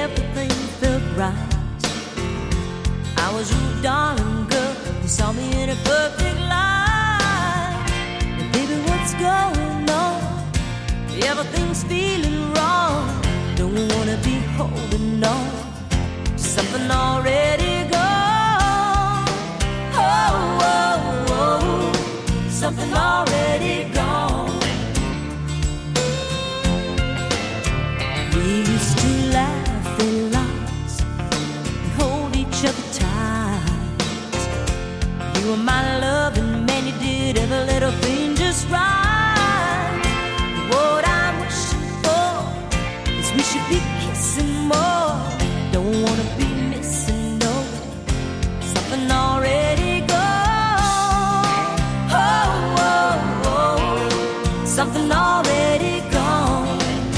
everything felt right. I was your darling girl, you saw me in a perfect light. But baby, what's going on? Everything's feeling wrong. Don't wanna be holding on to something already gone. Oh, oh, oh, something already gone. We used to laugh and lots and hold each other tight. You were my loving man, you did every little thing just right. What I'm wishing for is we should be kissing more. Don't wanna be missing, no, something already gone. Oh, oh, oh, something already gone.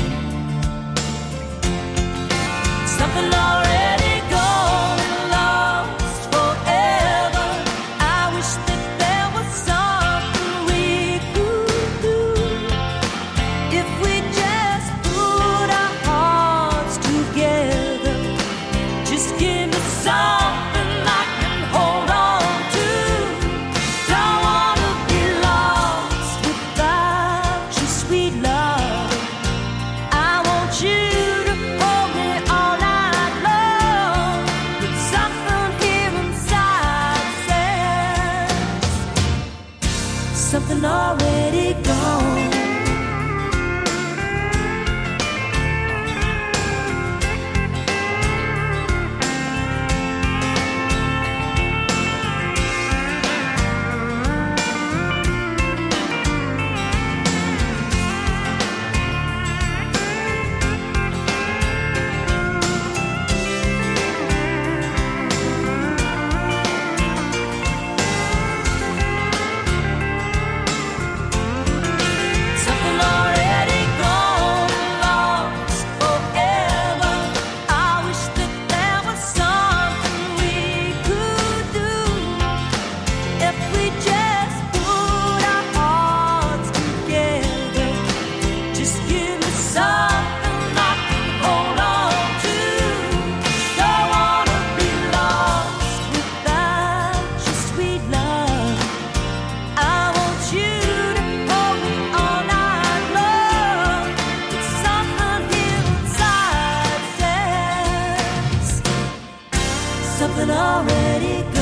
Something already gone and lost forever. I wish that there was something we could do if we just put our hearts together. Just give me something I can hold on to. Don't wanna be lost without your sweet love. I want you to hold me all night long. But something here inside says something already gone. Something already gone and lost forever. I wish that there was something we could do if we just put our hearts together. Just give me something I can hold on to. Don't wanna be lost without your sweet love. I want you to hold me all night long. But something here inside says something already gone.